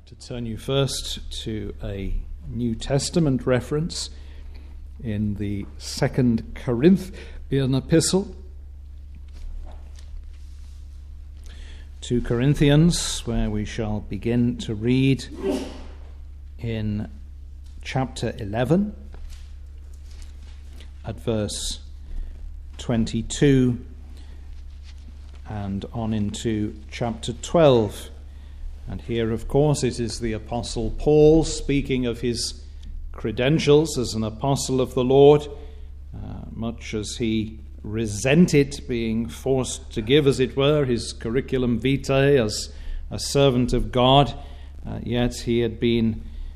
I'd like to turn you first to a New Testament reference in the 2 Corinthian epistle. 2 Corinthians, where we shall begin to read in chapter 11 at verse 22 and on into chapter 12. And here, of course, it is the Apostle Paul speaking of his credentials as an apostle of the Lord, much as he resented being forced to give, as it were, his curriculum vitae as a servant of God. Yet he had been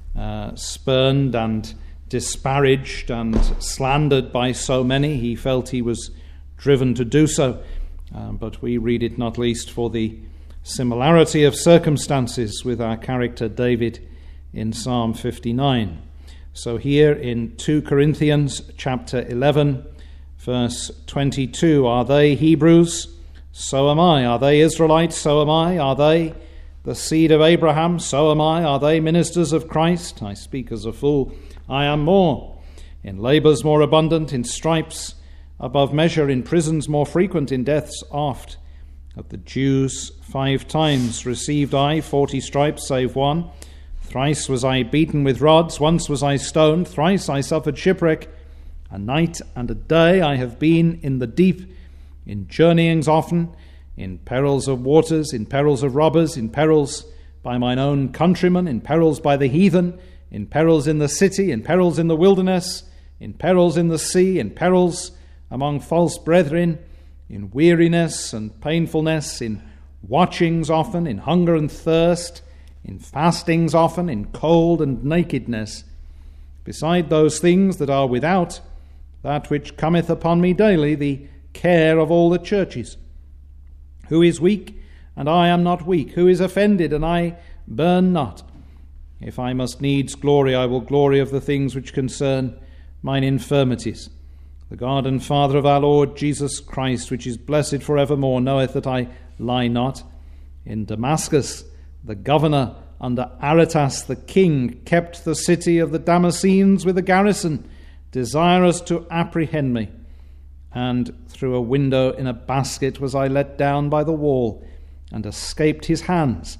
spurned and disparaged and slandered by so many. He felt he was driven to do so. But we read it not least for the similarity of circumstances with our character David in Psalm 59. So here in 2 Corinthians chapter 11, verse 22, are they Hebrews? So am I. Are they Israelites? So am I. Are they the seed of Abraham? So am I. Are they ministers of Christ? I speak as a fool. I am more. In labors more abundant, in stripes above measure, in prisons more frequent, in deaths oft. Of the Jews 5 times received I 40 stripes, save one. Thrice was I beaten with rods, once was I stoned, thrice I suffered shipwreck. A night and a day I have been in the deep, in journeyings often, in perils of waters, in perils of robbers, in perils by mine own countrymen, in perils by the heathen, in perils in the city, in perils in the wilderness, in perils in the sea, in perils among false brethren, in weariness and painfulness, in watchings often, in hunger and thirst, in fastings often, in cold and nakedness. Beside those things that are without, that which cometh upon me daily, the care of all the churches. Who is weak, and I am not weak? Who is offended, and I burn not? If I must needs glory, I will glory of the things which concern mine infirmities. The God and Father of our Lord Jesus Christ, which is blessed for evermore, knoweth that I lie not. In Damascus, the governor under Aretas the king kept the city of the Damascenes with a garrison, desirous to apprehend me. And through a window in a basket was I let down by the wall, and escaped his hands.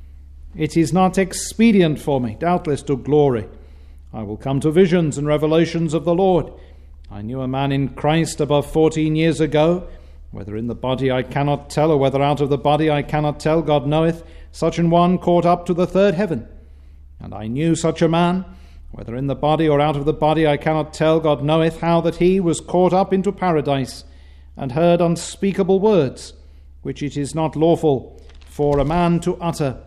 It is not expedient for me, doubtless, to glory. I will come to visions and revelations of the Lord. I knew a man in Christ above 14 years ago, whether in the body I cannot tell, or whether out of the body I cannot tell, God knoweth, such an one caught up to the third heaven. And I knew such a man, whether in the body or out of the body I cannot tell, God knoweth, how that he was caught up into paradise, and heard unspeakable words, which it is not lawful for a man to utter.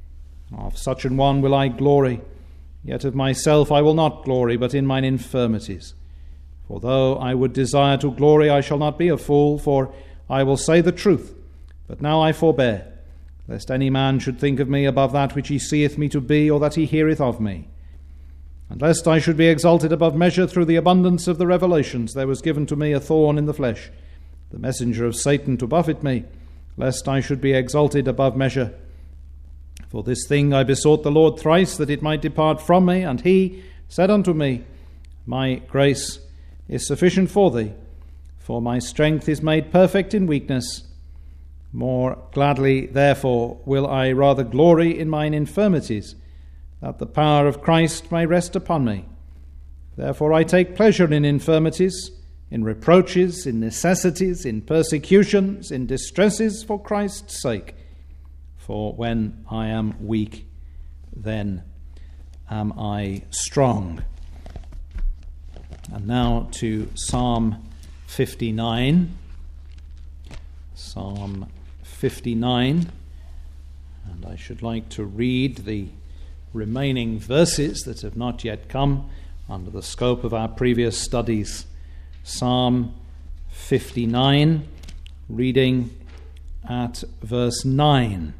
Of such an one will I glory, yet of myself I will not glory, but in mine infirmities. For though I would desire to glory, I shall not be a fool, for I will say the truth. But now I forbear, lest any man should think of me above that which he seeth me to be, or that he heareth of me. And lest I should be exalted above measure through the abundance of the revelations, there was given to me a thorn in the flesh, the messenger of Satan to buffet me, lest I should be exalted above measure. For this thing I besought the Lord thrice, that it might depart from me, and he said unto me, My grace is sufficient for thee, for my strength is made perfect in weakness. More gladly, therefore, will I rather glory in mine infirmities, that the power of Christ may rest upon me. Therefore I take pleasure in infirmities, in reproaches, in necessities, in persecutions, in distresses for Christ's sake. For when I am weak, then am I strong. And now to Psalm 59. Psalm 59. And I should like to read the remaining verses that have not yet come under the scope of our previous studies. Psalm 59, reading at verse 9.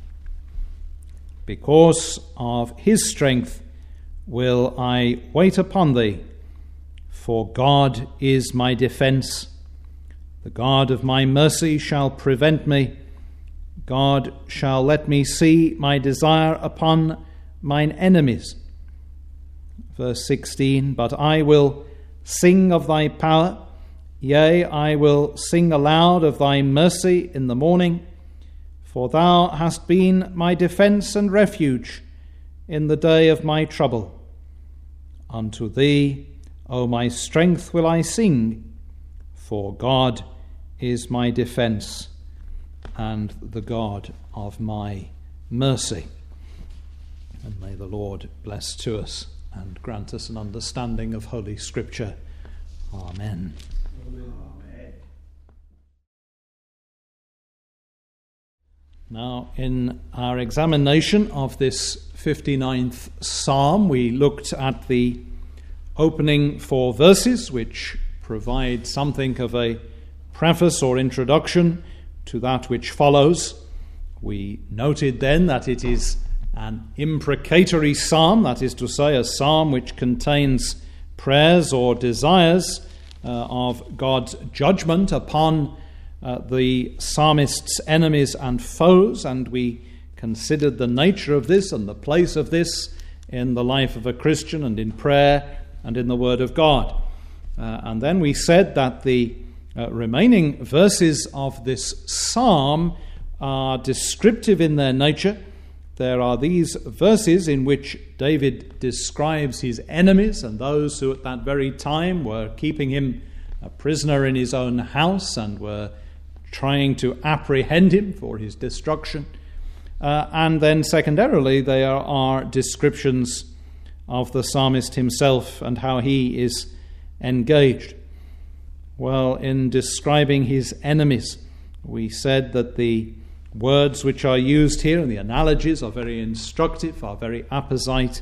Because of his strength will I wait upon thee. For God is my defense. The God of my mercy shall prevent me. God shall let me see my desire upon mine enemies. Verse 16, but I will sing of thy power, yea, I will sing aloud of thy mercy in the morning, for thou hast been my defence and refuge in the day of my trouble. Unto thee, O my strength, will I sing, for God is my defence and the God of my mercy. And may the Lord bless to us and grant us an understanding of Holy Scripture. Amen. Amen. Now, in our examination of this 59th Psalm, we looked at the opening 4 verses, which provide something of a preface or introduction to that which follows. We noted then that it is an imprecatory psalm, that is to say, a psalm which contains prayers or desires of God's judgment upon the psalmist's enemies and foes, and we considered the nature of this and the place of this in the life of a Christian and in prayer and in the Word of God. And then we said that the remaining verses of this psalm are descriptive in their nature. There are these verses in which David describes his enemies and those who at that very time were keeping him a prisoner in his own house and were trying to apprehend him for his destruction. And then secondarily, there are descriptions of the psalmist himself and how he is engaged. Well, in describing his enemies, we said that the words which are used here and the analogies are very instructive, are very apposite,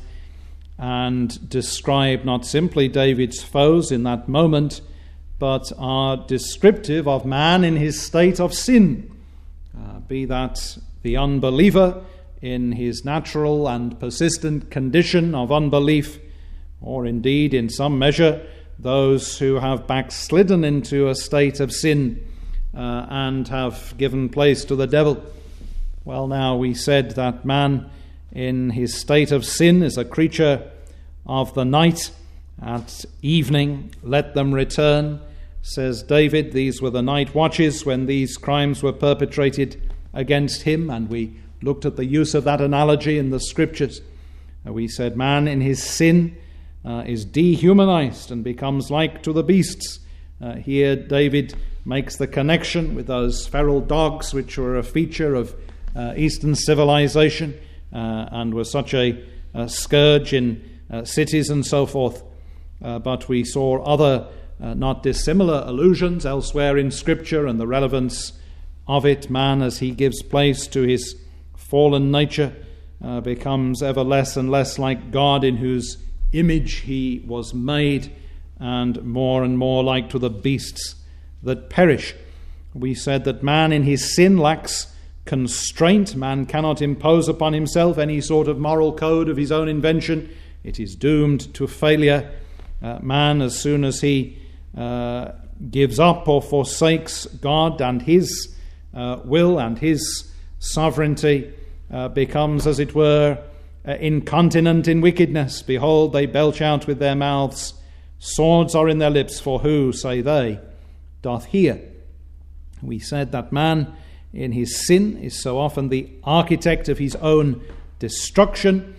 and describe not simply David's foes in that moment, but are descriptive of man in his state of sin, be that the unbeliever in his natural and persistent condition of unbelief, or indeed in some measure those who have backslidden into a state of sin and have given place to the devil. Well, now we said that man in his state of sin is a creature of the night. At evening, let them return, says David. These were the night watches when these crimes were perpetrated against him, and we looked at the use of that analogy in the Scriptures. We said man in his sin is dehumanized and becomes like to the beasts. Here David makes the connection with those feral dogs which were a feature of Eastern civilization and were such a scourge in cities and so forth. But we saw other not dissimilar allusions elsewhere in Scripture and the relevance of it. Man, as he gives place to his fallen nature, becomes ever less and less like God in whose image he was made, and more like to the beasts that perish. We said that man in his sin lacks constraint. Man cannot impose upon himself any sort of moral code of his own invention. It is doomed to failure. Man, as soon as he gives up or forsakes God and his will and his sovereignty, becomes, as it were, incontinent in wickedness. Behold, they belch out with their mouths. Swords are in their lips, for who, say they, doth hear? We said that man in his sin is so often the architect of his own destruction.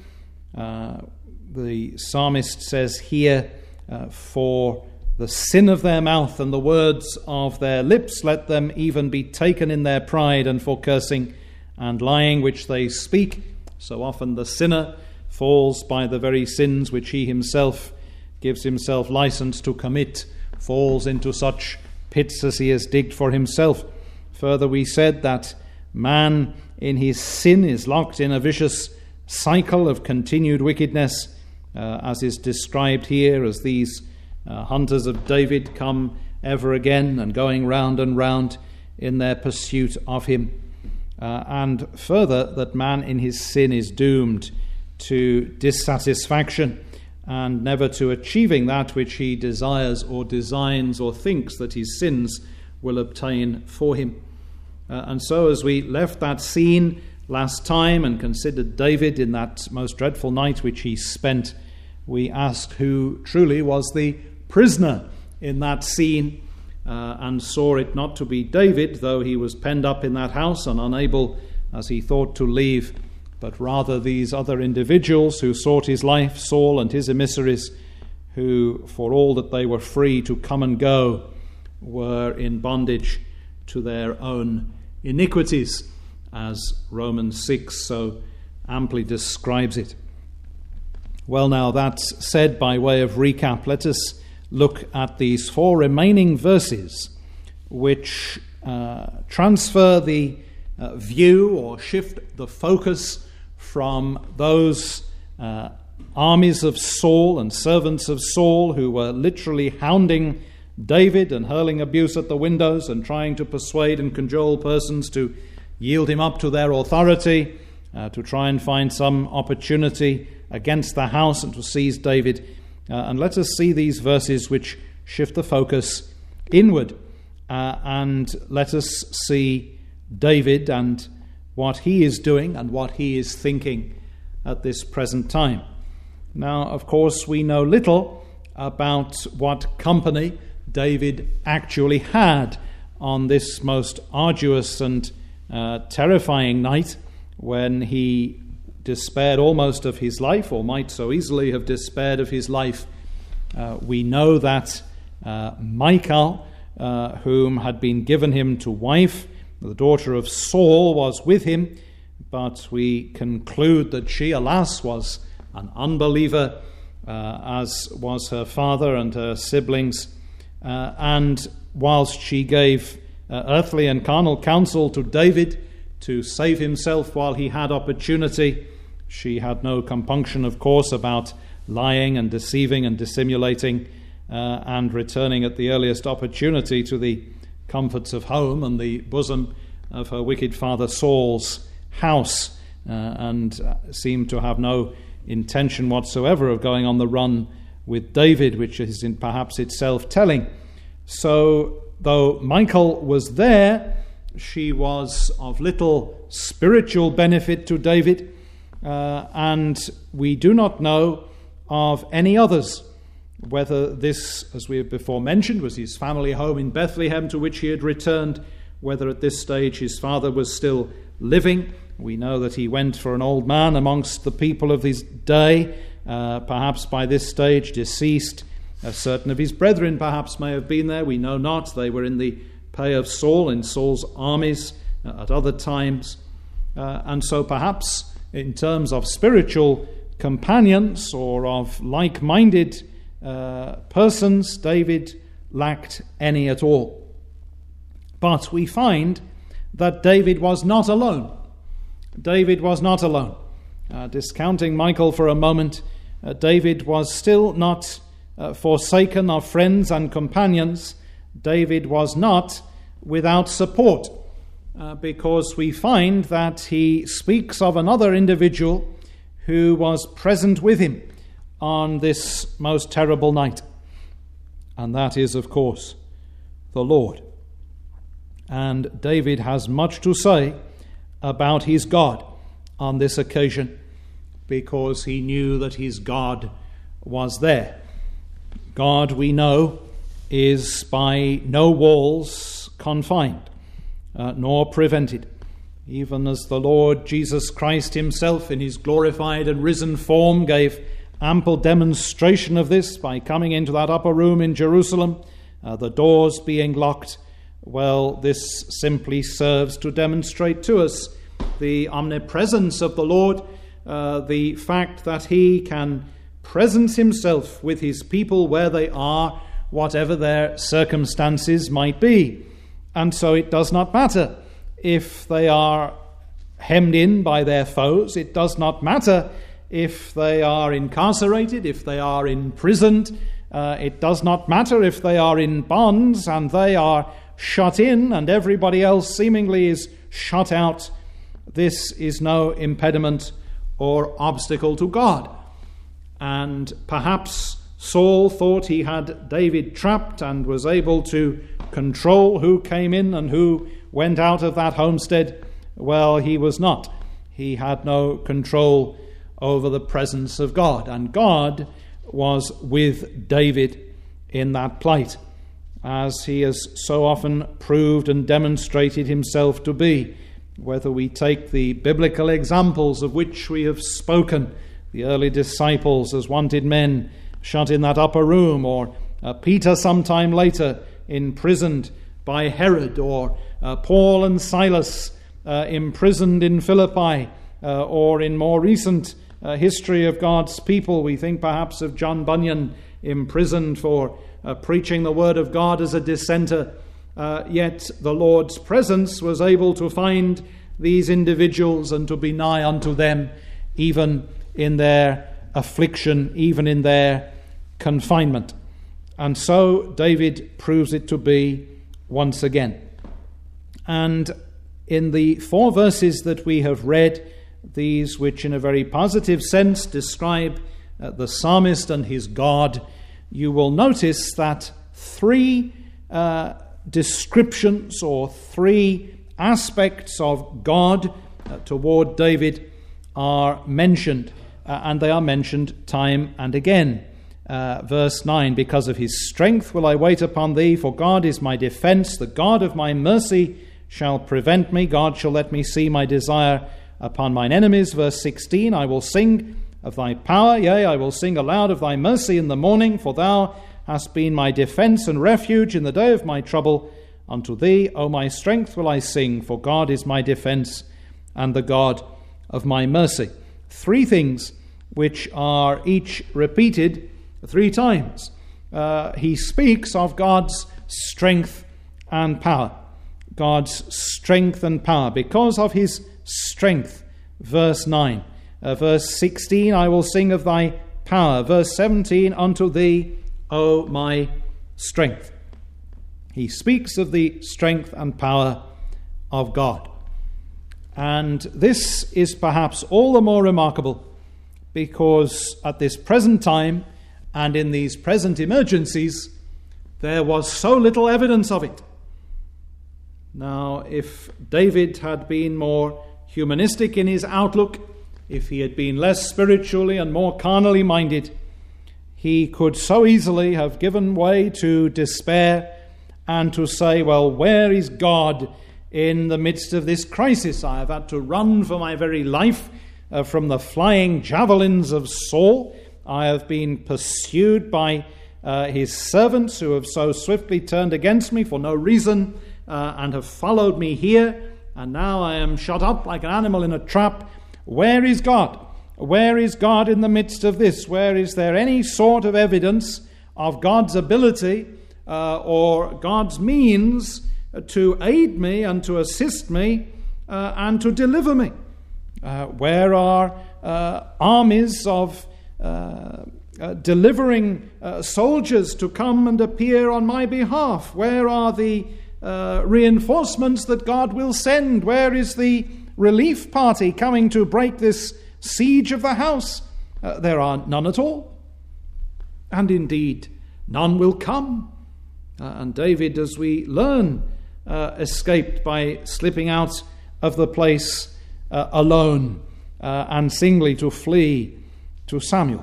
The psalmist says here, for the sin of their mouth and the words of their lips, let them even be taken in their pride, and for cursing and lying which they speak. So often the sinner falls by the very sins which he himself gives himself license to commit, falls into such pits as he has digged for himself. Further, we said that man in his sin is locked in a vicious cycle of continued wickedness, as is described here, as these hunters of David come ever again and going round and round in their pursuit of him. And further, that man in his sin is doomed to dissatisfaction and never to achieving that which he desires or designs or thinks that his sins will obtain for him. And so as we left that scene last time and considered David in that most dreadful night which he spent, we asked who truly was the prisoner in that scene, and saw it not to be David, though he was penned up in that house and unable, as he thought, to leave, but rather these other individuals who sought his life, Saul and his emissaries, who, for all that they were free to come and go, were in bondage to their own iniquities, as Romans 6 so amply describes it. Well, now that's said by way of recap. Let us look at these 4 remaining verses which transfer the view or shift the focus from those armies of Saul and servants of Saul who were literally hounding David and hurling abuse at the windows and trying to persuade and cajole persons to yield him up to their authority, to try and find some opportunity against the house and to seize David. And let us see these verses which shift the focus inward, and let us see David and what he is doing and what he is thinking at this present time. Now, of course, we know little about what company David actually had on this most arduous and terrifying night when he despaired almost of his life, or might so easily have despaired of his life. We know that Michal, whom had been given him to wife, the daughter of Saul, was with him, but we conclude that she, alas, was an unbeliever, as was her father and her siblings. And whilst she gave earthly and carnal counsel to David to save himself while he had opportunity, she had no compunction, of course, about lying and deceiving and dissimulating and returning at the earliest opportunity to the comforts of home and the bosom of her wicked father Saul's house, and seemed to have no intention whatsoever of going on the run with David, which is perhaps itself telling. So, though Michal was there, she was of little spiritual benefit to David, and we do not know of any others, whether this, as we have before mentioned, was his family home in Bethlehem to which he had returned, whether at this stage his father was still living. We know that he went for an old man amongst the people of his day, perhaps by this stage deceased. Certain of his brethren perhaps may have been there, we know not. They were in the pay of Saul, in Saul's armies at other times. And so perhaps in terms of spiritual companions or of like-minded persons, David lacked any at all. But we find that David was not alone. David was not alone. Discounting Michal for a moment, David was still not forsaken of friends and companions. David was not without support, because we find that he speaks of another individual who was present with him on this most terrible night. And that is, of course, the Lord. And David has much to say about his God on this occasion, because he knew that his God was there. God, we know, is by no walls confined, nor prevented. Even as the Lord Jesus Christ himself in his glorified and risen form gave ample demonstration of this by coming into that upper room in Jerusalem, the doors being locked. Well, this simply serves to demonstrate to us the omnipresence of the Lord, the fact that he can presence himself with his people where they are, whatever their circumstances might be. And so it does not matter if they are hemmed in by their foes. It does not matter if they are incarcerated, if they are imprisoned. It does not matter if they are in bonds and they are shut in and everybody else seemingly is shut out. This is no impediment or obstacle to God. And perhaps Saul thought he had David trapped and was able to control who came in and who went out of that homestead. Well, he was not. He had no control over the presence of God, and God was with David in that plight, as he has so often proved and demonstrated himself to be. Whether we take the biblical examples of which we have spoken, the early disciples as wanted men shut in that upper room, or Peter sometime later imprisoned by Herod, or Paul and Silas imprisoned in Philippi, or in more recent history of God's people, we think perhaps of John Bunyan imprisoned for preaching the word of God as a dissenter. Yet the Lord's presence was able to find these individuals and to be nigh unto them, even in their affliction, even in their confinement. And so David proves it to be once again. And in the 4 verses that we have read, these which in a very positive sense describe the psalmist and his God, you will notice that 3 descriptions or 3 aspects of God toward David are mentioned, and they are mentioned time and again. Verse 9, because of his strength will I wait upon thee, for God is my defense. The God of my mercy shall prevent me. God shall let me see my desire upon mine enemies. Verse 16, I will sing of thy power, yea, I will sing aloud of thy mercy in the morning, for thou hast been my defense and refuge in the day of my trouble. Unto thee, O my strength, will I sing, for God is my defense and the God of my mercy. 3 things which are each repeated 3 times. He speaks of God's strength and power. God's strength and power. Because of his strength, verse 9. Verse 16, I will sing of thy power. Verse 17, unto thee, O my strength. He speaks of the strength and power of God. And this is perhaps all the more remarkable because at this present time and in these present emergencies, there was so little evidence of it. Now, if David had been more humanistic in his outlook, if he had been less spiritually and more carnally minded, he could so easily have given way to despair and to say, well, where is God in the midst of this crisis? I have had to run for my very life from the flying javelins of Saul. I have been pursued by his servants who have so swiftly turned against me for no reason and have followed me here. And now I am shut up like an animal in a trap. Where is God? Where is God in the midst of this? Where is there any sort of evidence of God's ability or God's means to aid me and to assist me and to deliver me? Where are armies of delivering soldiers to come and appear on my behalf? Where are the reinforcements that God will send? Where is the relief party coming to break this siege of the house? There are none at all. And indeed, none will come. And David, as we learn, escaped by slipping out of the place alone and singly to flee to Samuel.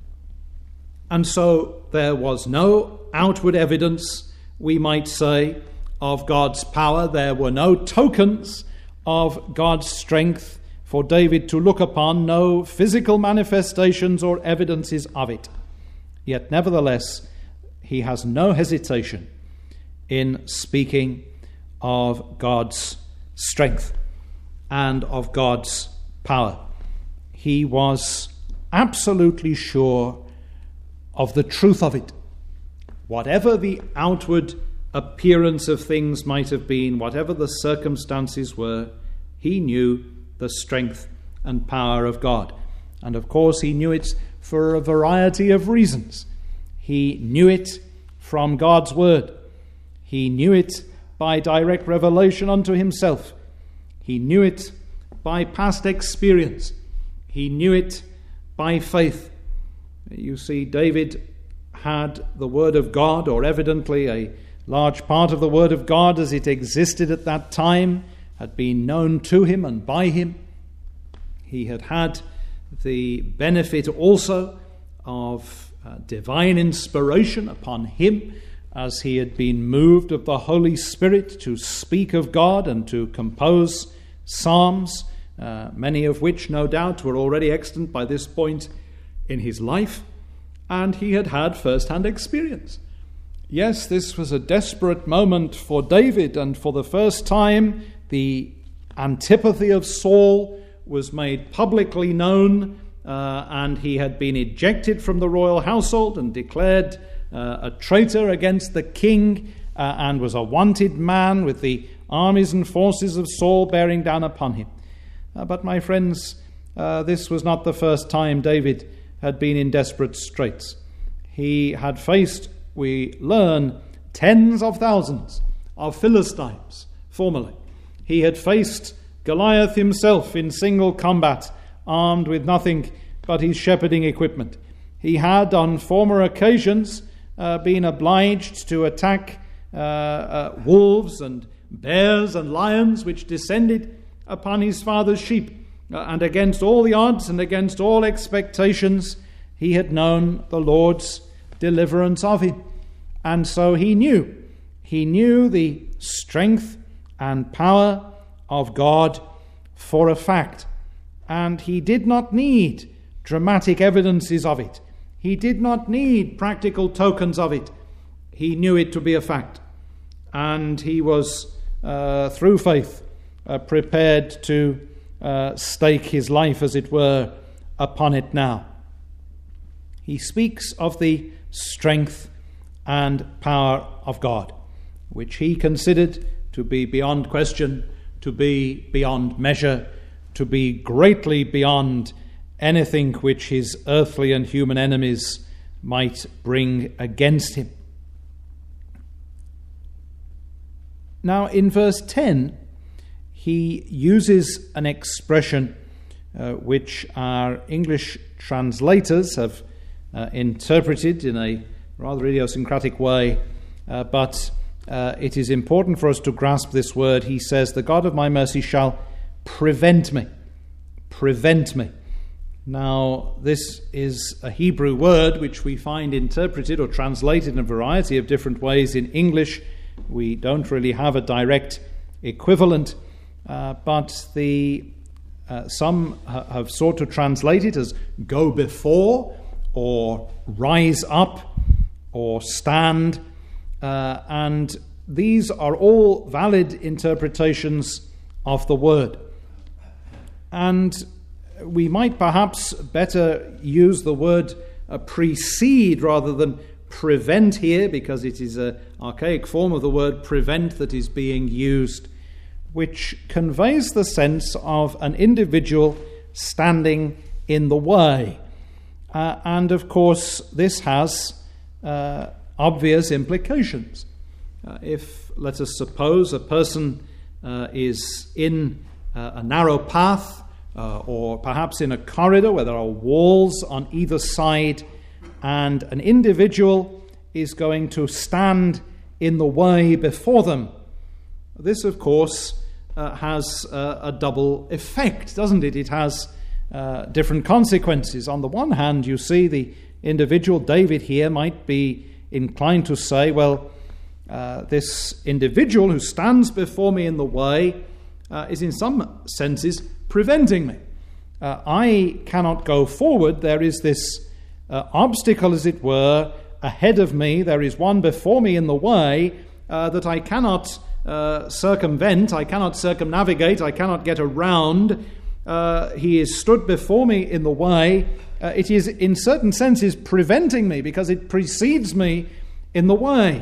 And so there was no outward evidence, we might say, of God's power. There were no tokens of God's strength for David to look upon, no physical manifestations or evidences of it. Yet nevertheless, he has no hesitation in speaking of God's strength and of God's power. He was absolutely sure of the truth of it. Whatever the outward appearance of things might have been, whatever the circumstances were, he knew the strength and power of God. And of course, he knew it for a variety of reasons. He knew it from God's word. He knew it by direct revelation unto himself. He knew it by past experience. He knew it by faith. You see, David had the word of God, or evidently a large part of the word of God as it existed at that time, had been known to him and by him. He had had the benefit also of divine inspiration upon him, as he had been moved of the Holy Spirit to speak of God and to compose psalms, many of which no doubt were already extant by this point in his life, and he had had first-hand experience. Yes, this was a desperate moment for David, and for the first time the antipathy of Saul was made publicly known, and he had been ejected from the royal household and declared a traitor against the king, and was a wanted man with the armies and forces of Saul bearing down upon him. But my friends, this was not the first time David had been in desperate straits. He had faced, we learn, tens of thousands of Philistines formerly. He had faced Goliath himself in single combat, armed with nothing but his shepherding equipment. He had on former occasions been obliged to attack wolves and bears and lions which descended upon his father's sheep. And against all the odds and against all expectations, he had known the Lord's deliverance of him. And so he knew the strength and power of God for a fact. And he did not need dramatic evidences of it. He did not need practical tokens of it. He knew it to be a fact. And he was, through faith, prepared to stake his life, as it were, upon it now. He speaks of the strength and power of God, which he considered to be beyond question, to be beyond measure, to be greatly beyond anything which his earthly and human enemies might bring against him. Now, in verse 10, he uses an expression which our English translators have interpreted in a rather idiosyncratic way, but it is important for us to grasp this word. He says, "The God of my mercy shall prevent me." Prevent me. Now, this is a Hebrew word which we find interpreted or translated in a variety of different ways in English. We don't really have a direct equivalent, but some have sought to translate it as go before, or rise up, or stand, and these are all valid interpretations of the word. And we might perhaps better use the word precede rather than prevent here, because it is an archaic form of the word prevent that is being used, which conveys the sense of an individual standing in the way. And of course, this has obvious implications. If, let us suppose, a person is in a narrow path, or perhaps in a corridor where there are walls on either side, and an individual is going to stand in the way before them. This, of course, has a double effect, doesn't it? It has different consequences. On the one hand, you see the individual, David here, might be inclined to say, well, this individual who stands before me in the way is in some senses preventing me. I cannot go forward. There is this obstacle, as it were, ahead of me. There is one before me in the way that I cannot circumvent, I cannot circumnavigate, I cannot get around. He is stood before me in the way. It is in certain senses preventing me because it precedes me in the way.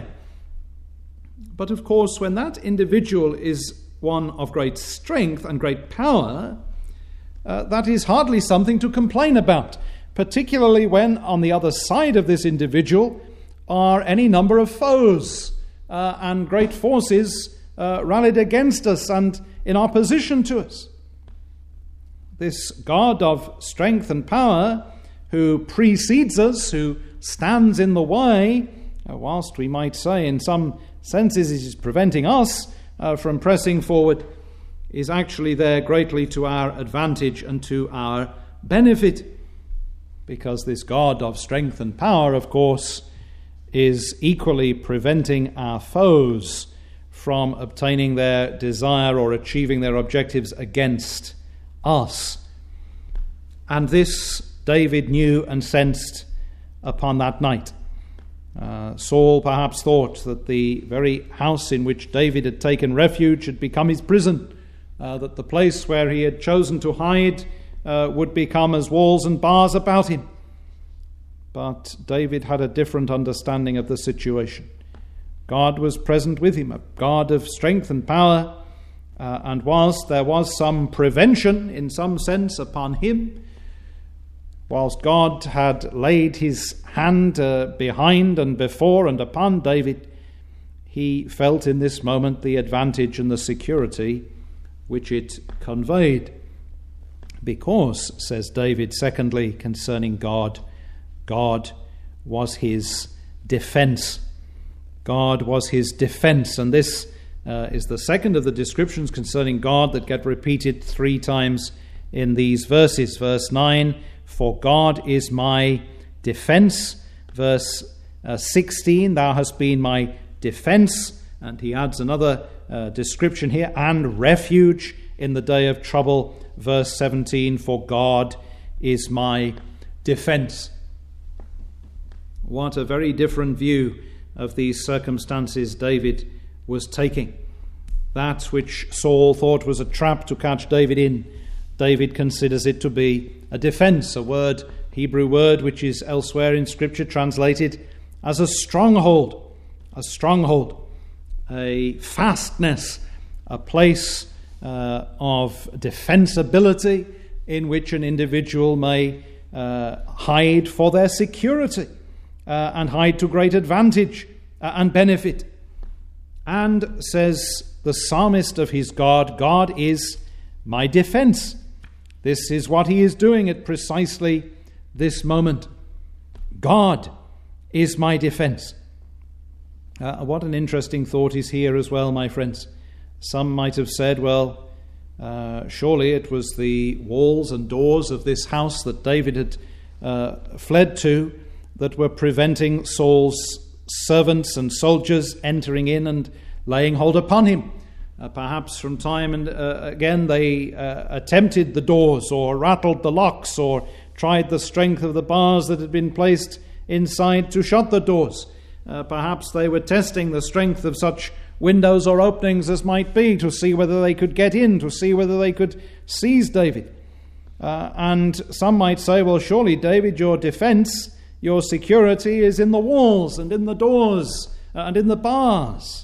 But of course, when that individual is one of great strength and great power, that is hardly something to complain about, particularly when on the other side of this individual are any number of foes and great forces rallied against us and in opposition to us. This God of strength and power, who precedes us, who stands in the way, whilst we might say in some senses it is preventing us from pressing forward, is actually there greatly to our advantage and to our benefit, because this God of strength and power, of course, is equally preventing our foes from obtaining their desire or achieving their objectives against us. And this David knew and sensed upon that night. Saul perhaps thought that the very house in which David had taken refuge had become his prison, that the place where he had chosen to hide would become as walls and bars about him. But David had a different understanding of the situation. God was present with him, a God of strength and power, and whilst there was some prevention in some sense upon him, whilst God had laid his hand behind and before and upon David, he felt in this moment the advantage and the security which it conveyed. Because, says David, secondly, concerning God, God was his defense. God was his defense. And this is the second of the descriptions concerning God that get repeated 3 times in these verses. Verse 9, for God is my defense. Verse 16, thou hast been my defense. And he adds another description here, and refuge in the day of trouble. Verse 17, for God is my defense. What a very different view of these circumstances David was taking. That which Saul thought was a trap to catch David in, David considers it to be a defense, a Hebrew word which is elsewhere in Scripture translated as a stronghold, a fastness, a place of defensibility in which an individual may hide for their security and hide to great advantage and benefit. And says the psalmist of his God, God is my defense. This is what he is doing at precisely this moment. God is my defense. What an interesting thought is here as well, my friends. Some might have said, well, surely it was the walls and doors of this house that David had fled to that were preventing Saul's servants and soldiers entering in and laying hold upon him. Perhaps from time and again they attempted the doors or rattled the locks or tried the strength of the bars that had been placed inside to shut the doors. Perhaps they were testing the strength of such windows or openings as might be to see whether they could get in, to see whether they could seize David. And some might say, well, surely, David, your defense, your security is in the walls and in the doors and in the bars.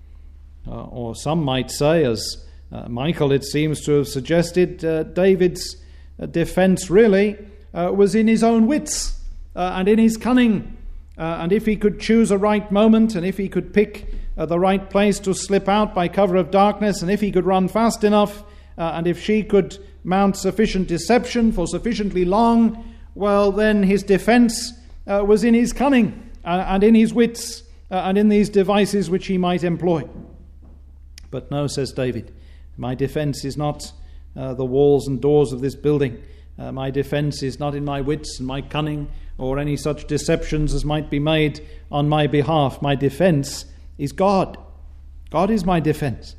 Or some might say, as Michael, it seems to have suggested, David's defense really was in his own wits and in his cunning. And if he could choose a right moment, and if he could pick the right place to slip out by cover of darkness, and if he could run fast enough, and if she could mount sufficient deception for sufficiently long, well, then his defense was in his cunning and in his wits and in these devices which he might employ. But no, says David, my defense is not the walls and doors of this building. My defense is not in my wits and my cunning or any such deceptions as might be made on my behalf. My defense is God. God is my defense.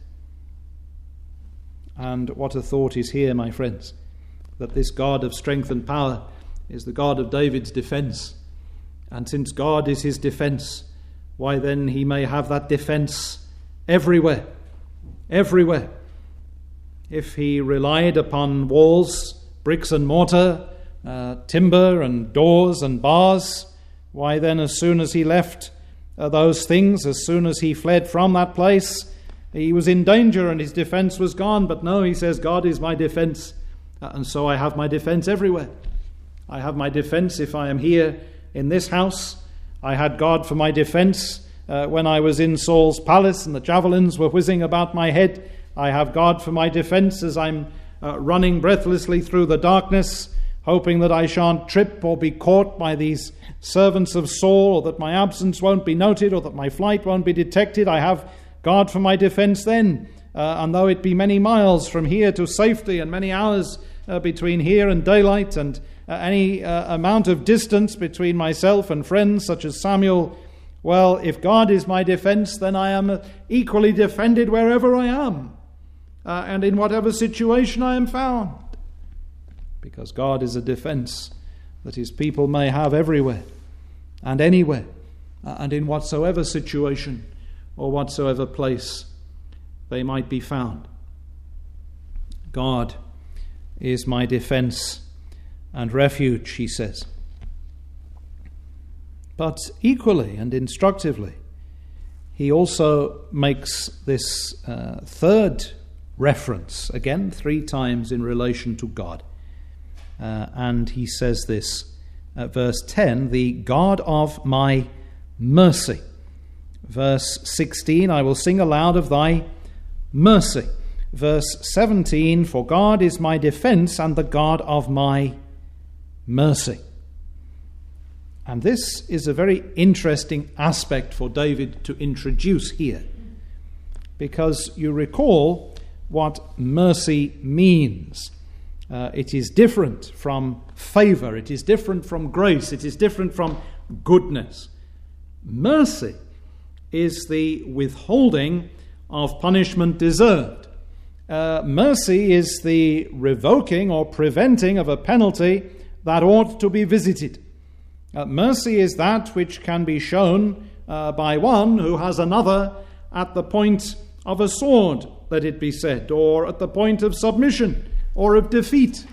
And what a thought is here, my friends, that this God of strength and power is the God of David's defense. And since God is his defense, why then he may have that defense everywhere. Everywhere. If he relied upon walls, bricks and mortar, timber and doors and bars, why then as soon as he left those things, as soon as he fled from that place, he was in danger and his defense was gone. But no, he says, God is my defense, and so I have my defense everywhere. I have my defense if I am here in this house. I had God for my defense when I was in Saul's palace and the javelins were whizzing about my head. I have God for my defense as I'm running breathlessly through the darkness, hoping that I shan't trip or be caught by these servants of Saul, or that my absence won't be noted, or that my flight won't be detected. I have God for my defense then, and though it be many miles from here to safety and many hours between here and daylight, and any amount of distance between myself and friends such as Samuel, well, if God is my defense, then I am equally defended wherever I am, and in whatever situation I am found, because God is a defense that his people may have everywhere and anywhere, and in whatsoever situation or whatsoever place they might be found. God is my defense and refuge, he says. But equally and instructively, he also makes this third reference, again 3 times in relation to God. And he says this at verse 10, the God of my mercy. Verse 16, I will sing aloud of thy mercy. Verse 17, for God is my defense and the God of my mercy. And this is a very interesting aspect for David to introduce here, because you recall what mercy means. It is different from favor. It is different from grace. It is different from goodness. Mercy is the withholding of punishment deserved. Mercy is the revoking or preventing of a penalty that ought to be visited. Mercy is that which can be shown by one who has another at the point of a sword, let it be said, or at the point of submission or of defeat.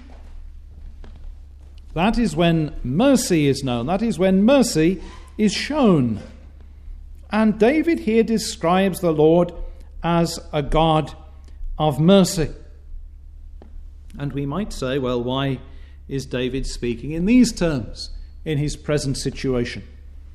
That is when mercy is known. That is when mercy is shown. And David here describes the Lord as a God of mercy. And we might say, well, why is David speaking in these terms in his present situation?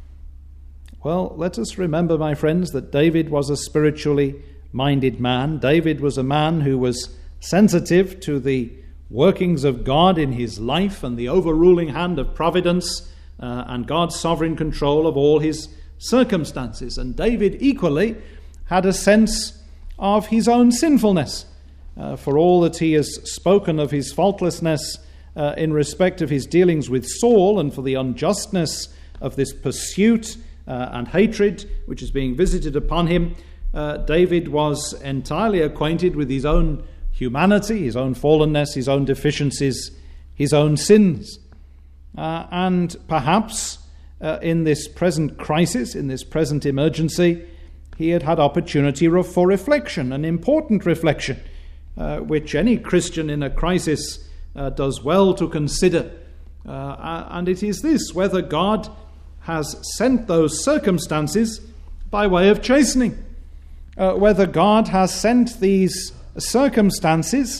Well, let us remember, my friends, that David was a spiritually minded man. David was a man who was sensitive to the workings of God in his life and the overruling hand of providence and God's sovereign control of all his circumstances. And David equally had a sense of his own sinfulness. For all that he has spoken of his faultlessness in respect of his dealings with Saul, and for the unjustness of this pursuit and hatred which is being visited upon him, David was entirely acquainted with his own humanity, his own fallenness, his own deficiencies, his own sins. And perhaps in this present crisis, in this present emergency, he had had opportunity for reflection, an important reflection, which any Christian in a crisis does well to consider. And it is this, whether God has sent those circumstances by way of chastening, whether God has sent these circumstances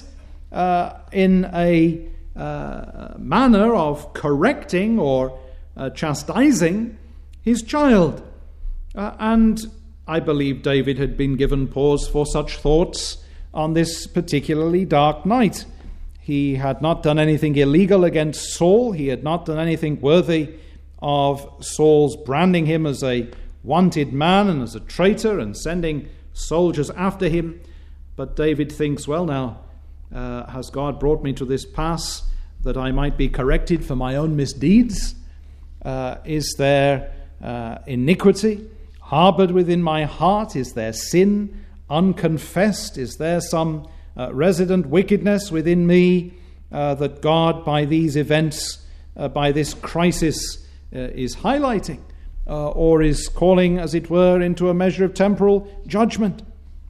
in a manner of correcting or chastising his child. And I believe David had been given pause for such thoughts on this particularly dark night. He had not done anything illegal against Saul. He had not done anything worthy of Saul's branding him as a wanted man and as a traitor and sending soldiers after him. But David thinks, well, now, has God brought me to this pass that I might be corrected for my own misdeeds? Is there iniquity harbored within my heart? Is there sin unconfessed? Is there some resident wickedness within me that God, by these events, by this crisis, is highlighting or is calling, as it were, into a measure of temporal judgment?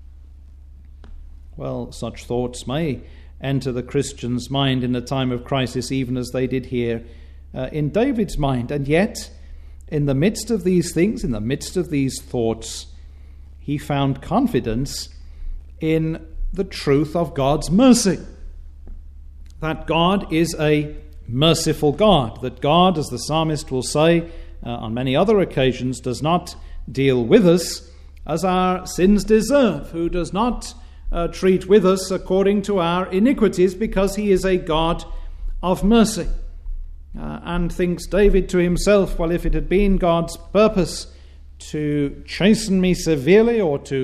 Well, such thoughts may enter the Christian's mind in a time of crisis, even as they did here in David's mind. And yet, in the midst of these things, in the midst of these thoughts, he found confidence in the truth of God's mercy. That God is a merciful God. That God, as the psalmist will say on many other occasions, does not deal with us as our sins deserve, who does not treat with us according to our iniquities, because he is a God of mercy. And thinks David to himself, well, if it had been God's purpose to chasten me severely or to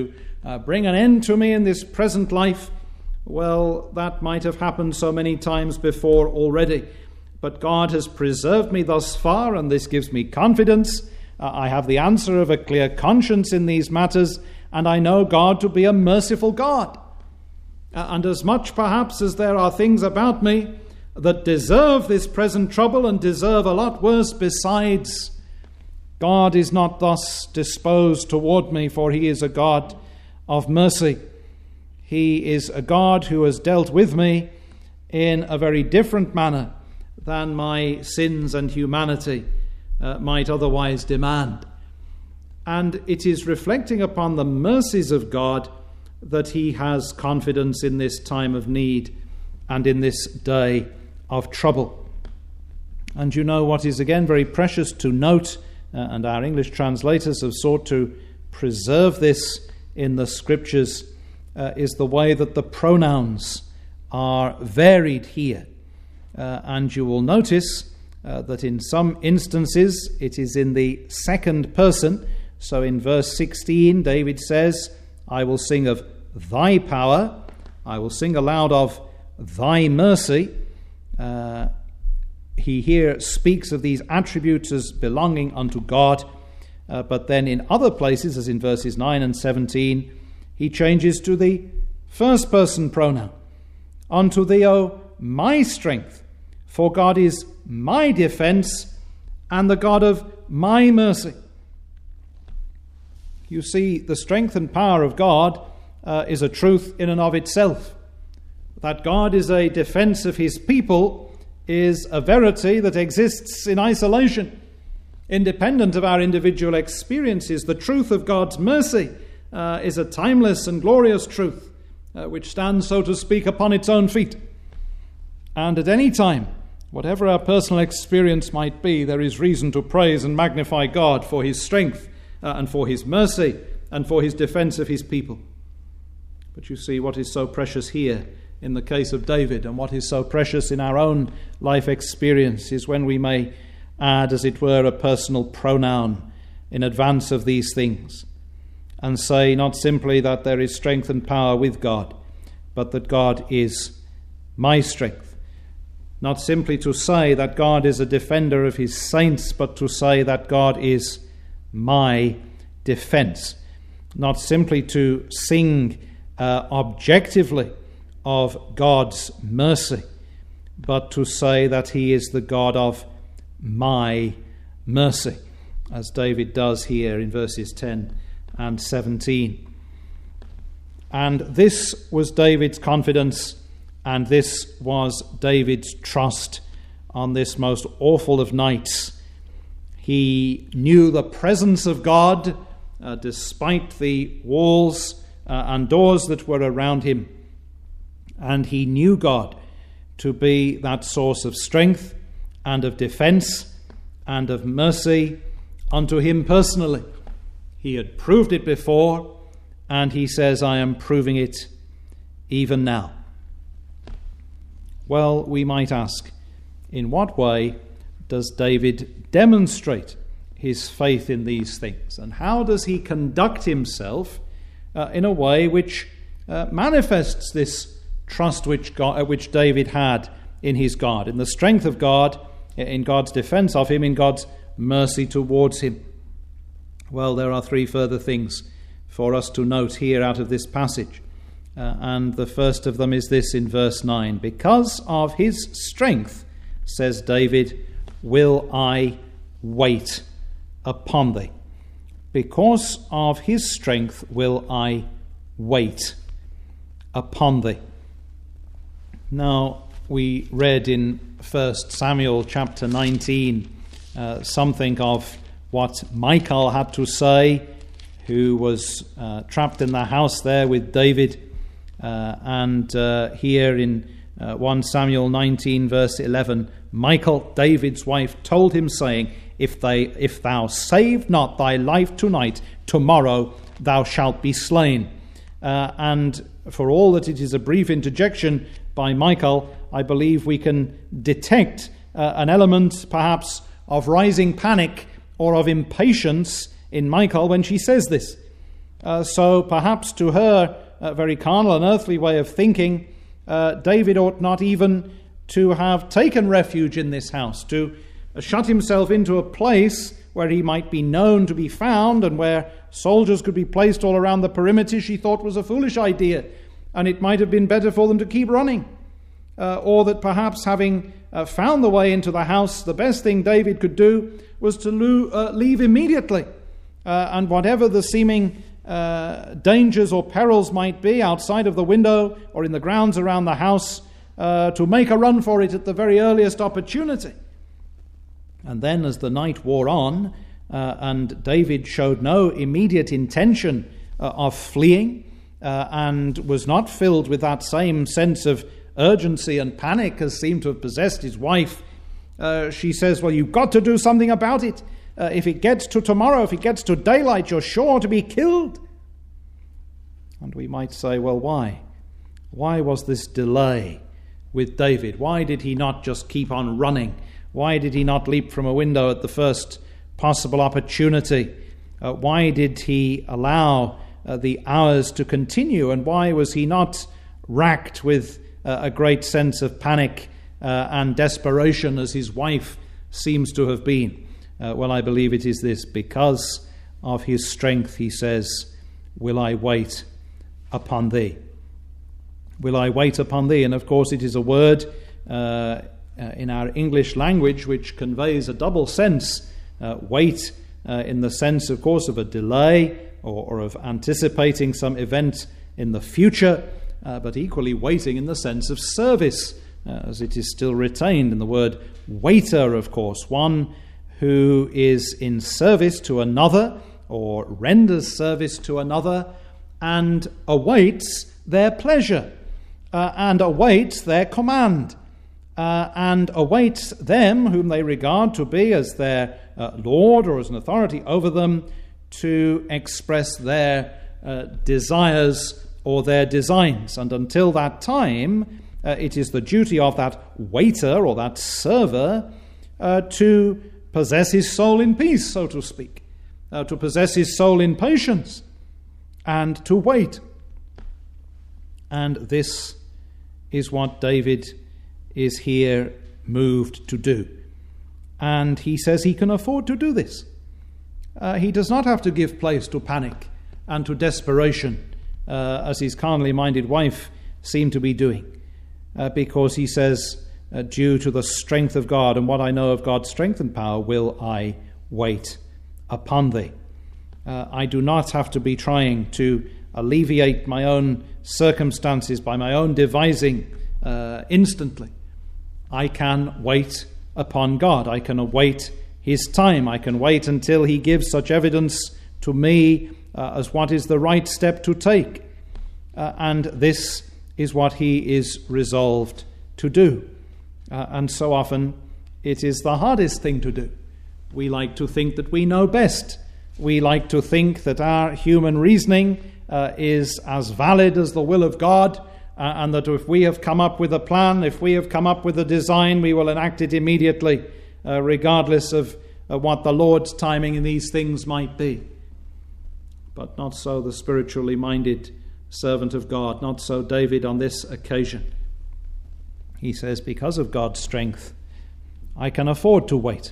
bring an end to me in this present life, well, that might have happened so many times before already. But God has preserved me thus far, and this gives me confidence. I have the answer of a clear conscience in these matters, and I know God to be a merciful God. And as much perhaps as there are things about me that deserve this present trouble and deserve a lot worse besides, God is not thus disposed toward me, for he is a God of mercy. He is a God who has dealt with me in a very different manner than my sins and humanity might otherwise demand. And it is reflecting upon the mercies of God that he has confidence in this time of need and in this day of trouble. And you know what is again very precious to note, and our English translators have sought to preserve this in the scriptures, is the way that the pronouns are varied here. And you will notice that in some instances it is in the second person. So in verse 16, David says, I will sing of thy power, I will sing aloud of thy mercy. He here speaks of these attributes as belonging unto God, but then in other places, as in verses 9 and 17, he changes to the first person pronoun. Unto thee, O my strength, for God is my defense and the God of my mercy. You see, the strength and power of God is a truth in and of itself. That God is a defense of his people is a verity that exists in isolation, independent of our individual experiences. The truth of God's mercy is a timeless and glorious truth, which stands, so to speak, upon its own feet. And at any time, whatever our personal experience might be, there is reason to praise and magnify God for his strength and for his mercy and for his defense of his people. But you see, what is so precious here in the case of David, and what is so precious in our own life experience, is when we may add, as it were, a personal pronoun in advance of these things, and say not simply that there is strength and power with God, but that God is my strength. Not simply to say that God is a defender of his saints, but to say that God is my defense. Not simply to sing objectively of God's mercy, but to say that he is the God of my mercy, as David does here in verses 10 and 17. And this was David's confidence, and this was David's trust on this most awful of nights. He knew the presence of God despite the walls and doors that were around him. And he knew God to be that source of strength and of defense and of mercy unto him personally. He had proved it before, and he says, I am proving it even now. Well, we might ask, in what way does David demonstrate his faith in these things? And how does he conduct himself in a way which manifests this trust which David had in his God, in the strength of God, in God's defense of him, in God's mercy towards him? Well, there are three further things for us to note here out of this passage. And the first of them is this in verse 9. Because of his strength, says David, will I wait upon thee. Because of his strength will I wait upon thee. Now, we read in 1 Samuel chapter 19 something of what Michal had to say, who was trapped in the house there with David. And here in 1 Samuel 19 verse 11, Michal, David's wife, told him, saying, If thou save not thy life tonight, tomorrow thou shalt be slain. And for all that it is a brief interjection by Michal, I believe we can detect an element perhaps of rising panic or of impatience in Michal when she says this. So perhaps to her very carnal and earthly way of thinking, David ought not even to have taken refuge in this house, to shut himself into a place where he might be known to be found and where soldiers could be placed all around the perimeter. She thought was a foolish idea, and it might have been better for them to keep running. Or that perhaps having found the way into the house, the best thing David could do was to leave immediately. And whatever the seeming dangers or perils might be outside of the window or in the grounds around the house, to make a run for it at the very earliest opportunity. And then as the night wore on, and David showed no immediate intention of fleeing, and was not filled with that same sense of urgency and panic as seemed to have possessed his wife, she says, well, you've got to do something about it. If it gets to tomorrow, if it gets to daylight, you're sure to be killed. And we might say, well, why? Why was this delay with David? Why did he not just keep on running? Why did he not leap from a window at the first possible opportunity? Why did he allow the hours to continue? And why was he not racked with a great sense of panic and desperation as his wife seems to have been? Well, I believe it is this: because of his strength, he says, will I wait upon thee. Will I wait upon thee? And of course it is a word in our English language which conveys a double sense. Wait in the sense, of course, of a delay or of anticipating some event in the future, but equally waiting in the sense of service, as it is still retained in the word waiter, of course, one who is in service to another or renders service to another and awaits their pleasure and awaits their command and awaits them whom they regard to be as their Lord or as an authority over them to express their desires or their designs. And until that time, it is the duty of that waiter or that server to possess his soul in peace, so to speak, to possess his soul in patience, and to wait. And this is what David is here moved to do. And he says he can afford to do this. He does not have to give place to panic and to desperation, as his carnally minded wife seemed to be doing, because he says, due to the strength of God and what I know of God's strength and power, will I wait upon thee. I do not have to be trying to alleviate my own circumstances by my own devising instantly. I can wait upon God. I can await his time. I can wait until he gives such evidence to me as what is the right step to take. And this is what he is resolved to do. And so often it is the hardest thing to do. We like to think that we know best. We like to think that our human reasoning is as valid as the will of God, and that if we have come up with a plan, if we have come up with a design, we will enact it immediately, regardless of what the Lord's timing in these things might be. But not so the spiritually minded servant of God, not so David on this occasion. He says, because of God's strength, I can afford to wait.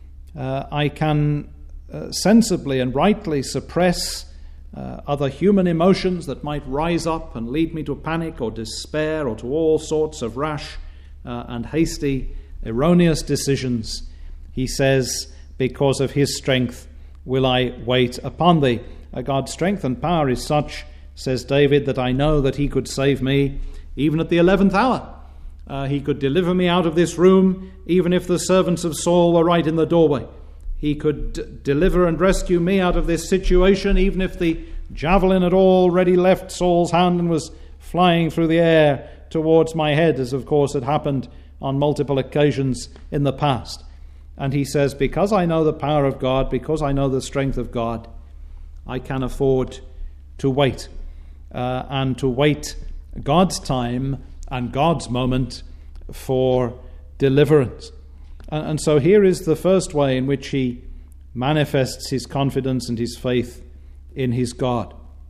I can sensibly and rightly suppress other human emotions that might rise up and lead me to panic or despair or to all sorts of rash and hasty, erroneous decisions. He says, because of his strength will I wait upon thee. God's strength and power is such, says David, that I know that he could save me even at the 11th hour. He could deliver me out of this room even if the servants of Saul were right in the doorway. He could deliver and rescue me out of this situation even if the javelin had already left Saul's hand and was flying through the air towards my head, as of course had happened on multiple occasions in the past. And he says, because I know the power of God, because I know the strength of God, I can afford to wait. And to wait God's time and God's moment for deliverance. And so here is the first way in which he manifests his confidence and his faith in his God.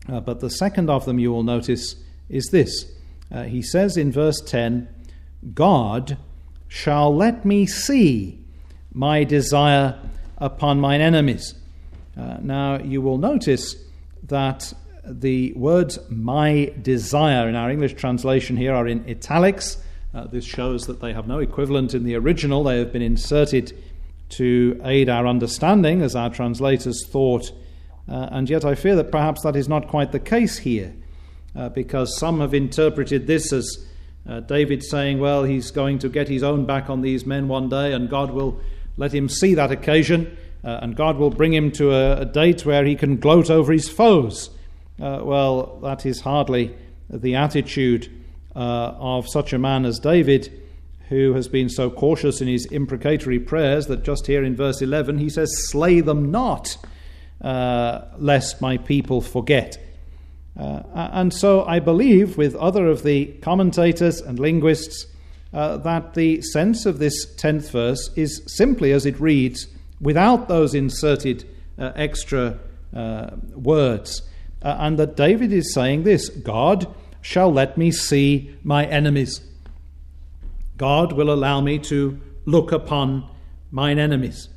But the second of them, you will notice, is this. He says in verse 10, God shall let me see my desire upon mine enemies. Now, you will notice that the words my desire in our English translation here are in italics. This shows that they have no equivalent in the original. They have been inserted to aid our understanding, as our translators thought. And yet I fear that perhaps that is not quite the case here, because some have interpreted this as David saying, well, he's going to get his own back on these men one day, and God will let him see that occasion, and God will bring him to a date where he can gloat over his foes. Well, that is hardly the attitude of such a man as David, who has been so cautious in his imprecatory prayers that just here in verse 11 he says, slay them not, lest my people forget. And so I believe, with other of the commentators and linguists, that the sense of this 10th verse is simply as it reads, without those inserted extra words. And that David is saying this, God shall let me see my enemies. God will allow me to look upon mine enemies.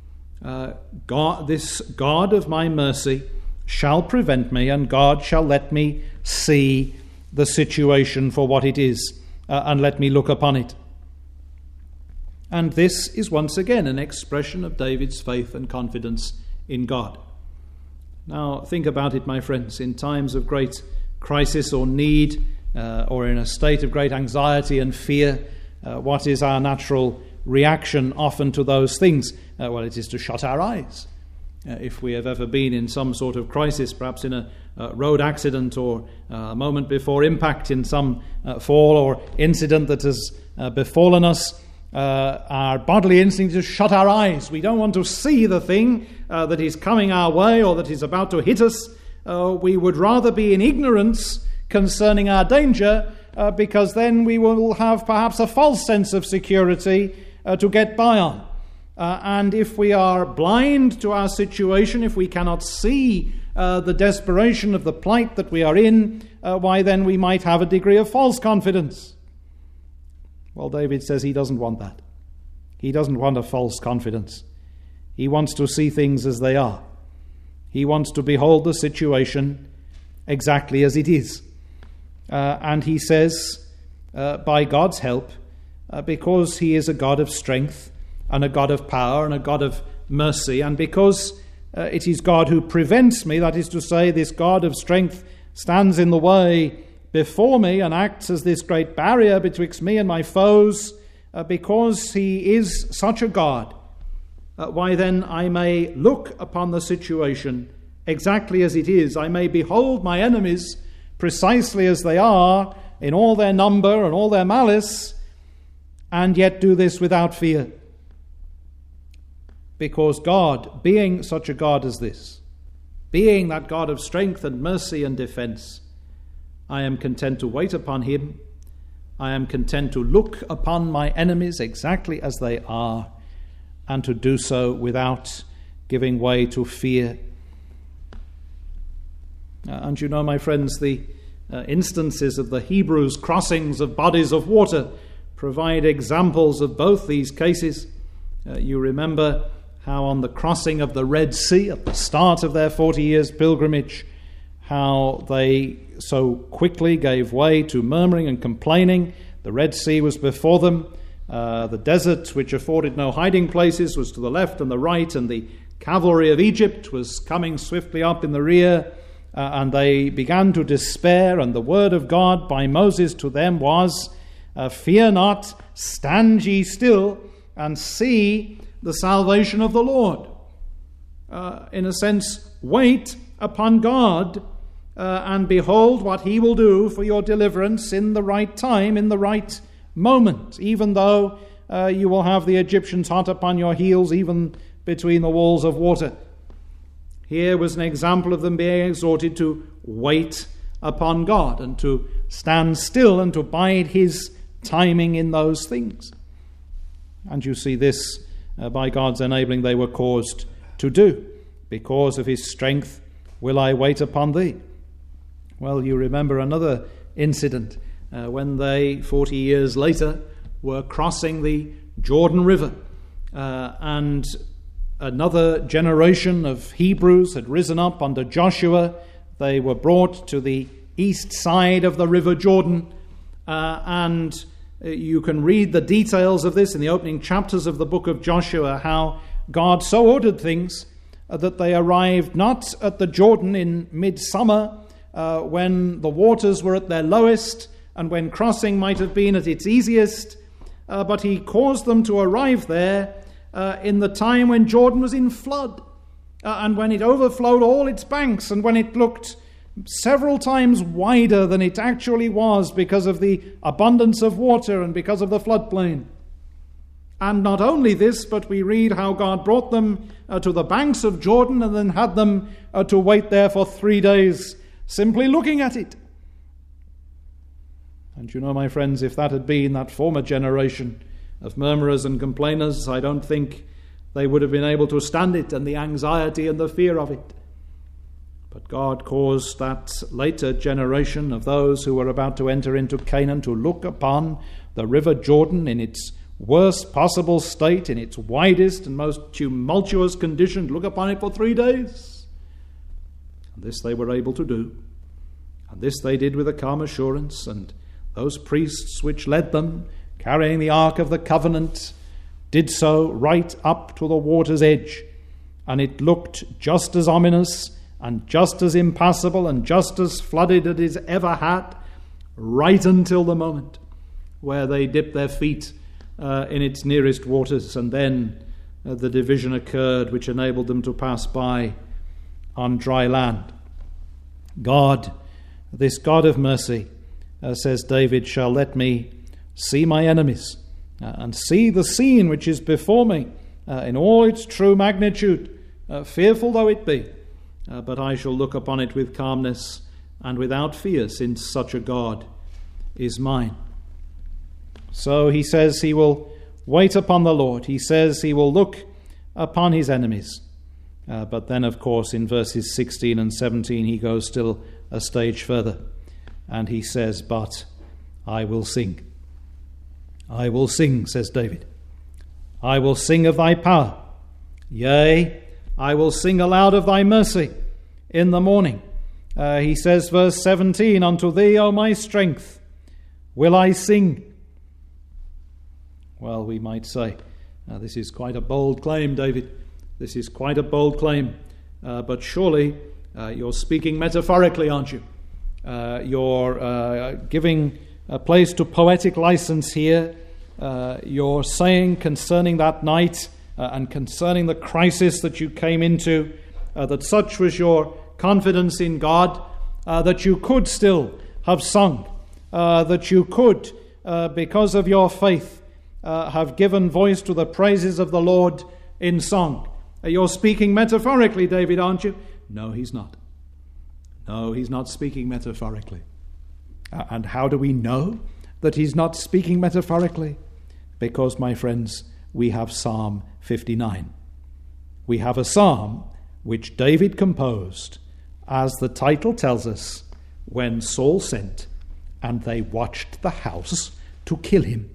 This God of my mercy shall prevent me, and God shall let me see the situation for what it is, and let me look upon it. And this is once again an expression of David's faith and confidence in God. Now, think about it, my friends. In times of great crisis or need, or in a state of great anxiety and fear, what is our natural reaction often to those things? Well, it is to shut our eyes. If we have ever been in some sort of crisis, perhaps in a road accident or a moment before impact in some fall or incident that has befallen us, our bodily instinct is to shut our eyes. We don't want to see the thing that is coming our way or that is about to hit us. We would rather be in ignorance concerning our danger, because then we will have perhaps a false sense of security to get by on. And if we are blind to our situation, if we cannot see the desperation of the plight that we are in, why then we might have a degree of false confidence. Well, David says he doesn't want that. He doesn't want a false confidence. He wants to see things as they are. He wants to behold the situation exactly as it is. And he says, by God's help, because he is a God of strength and a God of power and a God of mercy, and because it is God who prevents me, that is to say, this God of strength stands in the way before me and acts as this great barrier betwixt me and my foes, because he is such a God, why then I may look upon the situation exactly as it is. I may behold my enemies precisely as they are, in all their number and all their malice, and yet do this without fear. Because God, being such a God as this, being that God of strength and mercy and defense, I am content to wait upon him. I am content to look upon my enemies exactly as they are, and to do so without giving way to fear. And you know, my friends, the instances of the Hebrews' crossings of bodies of water provide examples of both these cases. You remember how on the crossing of the Red Sea at the start of their 40 years pilgrimage, how they so quickly gave way to murmuring and complaining. The Red Sea was before them. The desert, which afforded no hiding places, was to the left and the right, and the cavalry of Egypt was coming swiftly up in the rear. And they began to despair, and the word of God by Moses to them was, fear not, stand ye still, and see the salvation of the Lord. In a sense, wait upon God, and behold what he will do for your deliverance in the right time, in the right moment, even though you will have the Egyptians hot upon your heels, even between the walls of water. Here was an example of them being exhorted to wait upon God and to stand still and to bide his timing in those things. And you see this by God's enabling they were caused to do. Because of his strength will I wait upon thee. Well, you remember another incident when they, 40 years later, were crossing the Jordan River, and another generation of Hebrews had risen up under Joshua. They were brought to the east side of the River Jordan, and you can read the details of this in the opening chapters of the book of Joshua, how God so ordered things that they arrived not at the Jordan in midsummer, when the waters were at their lowest and when crossing might have been at its easiest, but he caused them to arrive there in the time when Jordan was in flood, and when it overflowed all its banks, and when it looked several times wider than it actually was because of the abundance of water and because of the floodplain. And not only this, but we read how God brought them to the banks of Jordan and then had them to wait there for 3 days, simply looking at it. And you know, my friends, if that had been that former generation of murmurers and complainers, I don't think they would have been able to stand it and the anxiety and the fear of it. But God caused that later generation of those who were about to enter into Canaan to look upon the River Jordan in its worst possible state, in its widest and most tumultuous condition, look upon it for 3 days. And this they were able to do. And this they did with a calm assurance, and those priests which led them, carrying the Ark of the Covenant, did so right up to the water's edge. And it looked just as ominous and just as impassable and just as flooded as it ever had, right until the moment where they dipped their feet in its nearest waters, and then the division occurred which enabled them to pass by on dry land. God, this God of mercy, says David, shall let me see my enemies and see the scene which is before me in all its true magnitude, fearful though it be. But I shall look upon it with calmness and without fear, since such a God is mine. So he says he will wait upon the Lord. He says he will look upon his enemies. But then, of course, in verses 16 and 17, he goes still a stage further. And he says, but I will sing. I will sing, says David. I will sing of thy power. Yea, I will sing aloud of thy mercy in the morning. He says, verse 17, unto thee, O my strength, will I sing. Well, we might say, this is quite a bold claim, David. This is quite a bold claim. But surely you're speaking metaphorically, aren't you? You're giving a place to poetic license here. You're saying concerning that night and concerning the crisis that you came into, that such was your confidence in God, that you could still have sung, that you could, because of your faith, have given voice to the praises of the Lord in song. You're speaking metaphorically, David, aren't you? No, he's not. No, he's not speaking metaphorically. And how do we know that he's not speaking metaphorically? Because, my friends, we have Psalm 59. We have a psalm which David composed, as the title tells us, when Saul sent and they watched the house to kill him.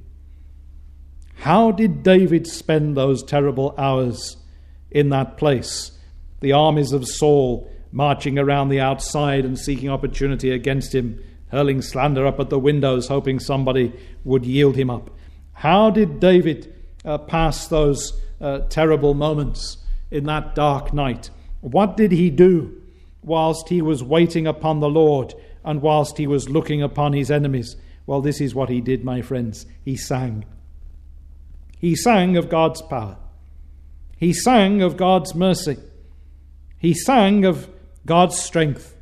How did David spend those terrible hours in that place? The armies of Saul marching around the outside and seeking opportunity against him, hurling slander up at the windows, hoping somebody would yield him up. How did David pass those terrible moments in that dark night? What did he do whilst he was waiting upon the Lord and whilst he was looking upon his enemies? Well, this is what he did, my friends. He sang. He sang of God's power. He sang of God's mercy. He sang of God's strength.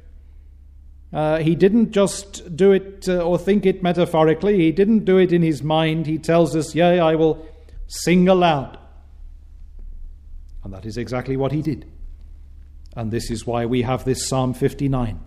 He didn't just do it or think it metaphorically. He didn't do it in his mind. He tells us, yea, I will sing aloud. And that is exactly what he did. And this is why we have this Psalm 59.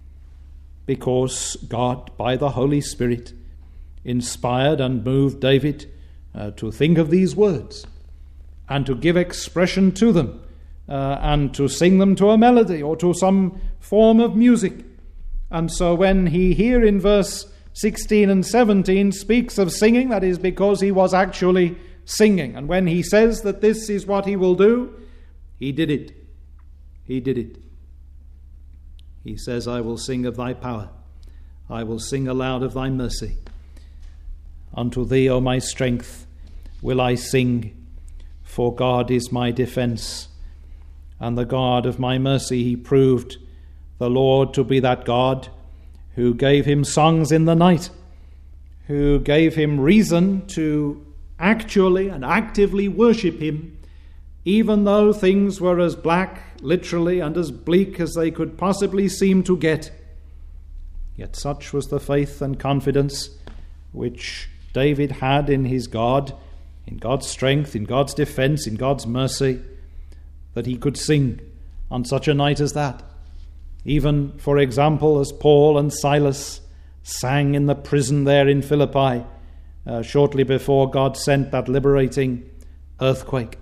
Because God, by the Holy Spirit, inspired and moved David to think of these words and to give expression to them and to sing them to a melody or to some form of music. And so when he here in verse 16 and 17 speaks of singing, that is because he was actually singing. And when he says that this is what he will do, he did it. He did it. He says, I will sing of thy power. I will sing aloud of thy mercy. Unto thee, O my strength, will I sing, for God is my defence, and the God of my mercy. He proved the Lord to be that God who gave him songs in the night, who gave him reason to actually and actively worship him, even though things were as black, literally, and as bleak as they could possibly seem to get. Yet such was the faith and confidence which David had in his God, in God's strength, in God's defense, in God's mercy, that he could sing on such a night as that. Even, for example, as Paul and Silas sang in the prison there in Philippi, shortly before God sent that liberating earthquake.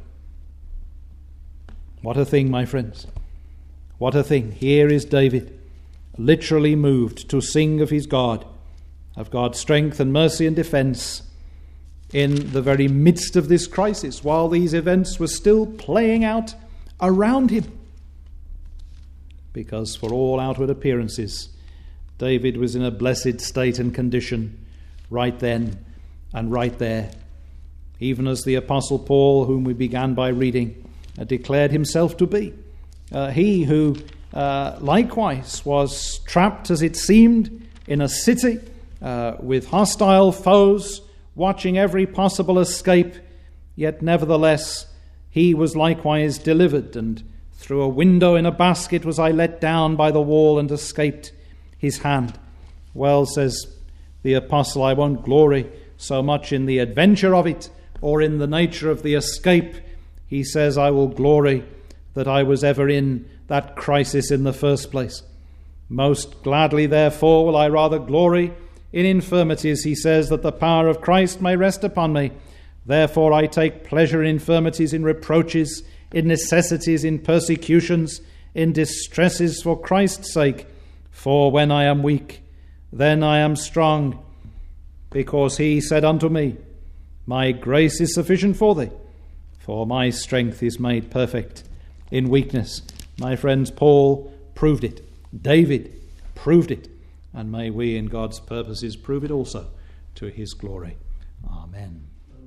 What a thing, my friends. What a thing. Here is David, literally moved to sing of his God, of God's strength and mercy and defense in the very midst of this crisis, while these events were still playing out around him. Because for all outward appearances, David was in a blessed state and condition right then and right there. Even as the Apostle Paul, whom we began by reading, declared himself to be. He who likewise was trapped, as it seemed, in a city with hostile foes, watching every possible escape, yet nevertheless he was likewise delivered, and through a window in a basket was I let down by the wall and escaped his hand. Well, says the apostle, I won't glory so much in the adventure of it or in the nature of the escape. He says, I will glory that I was ever in that crisis in the first place. Most gladly, therefore, will I rather glory in infirmities, he says, that the power of Christ may rest upon me. Therefore I take pleasure in infirmities, in reproaches, in necessities, in persecutions, in distresses for Christ's sake. For when I am weak, then I am strong. Because he said unto me, my grace is sufficient for thee, for my strength is made perfect in weakness. My friends, Paul proved it. David proved it. And may we in God's purposes prove it also to his glory. Amen.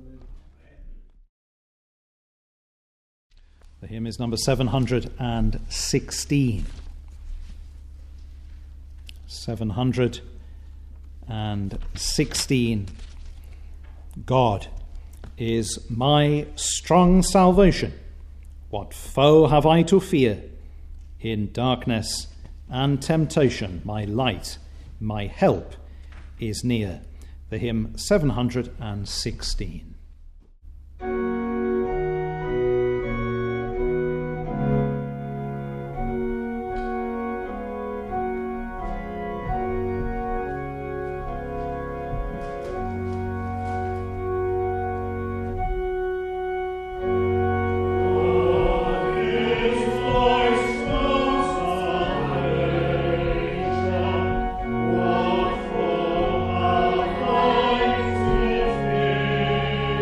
The hymn is number 716. 716. God is my strong salvation. What foe have I to fear? In darkness and temptation, my light, my help is near. The hymn 716. What for our lives is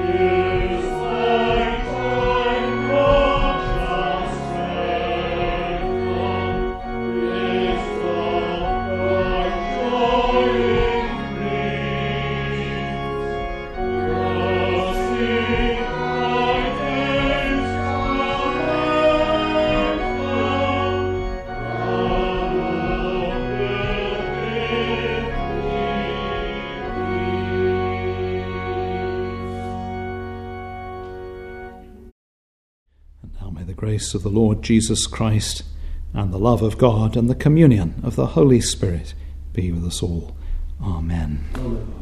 Grace of the Lord Jesus Christ, and the love of God, and the communion of the Holy Spirit be with us all. Amen. Amen.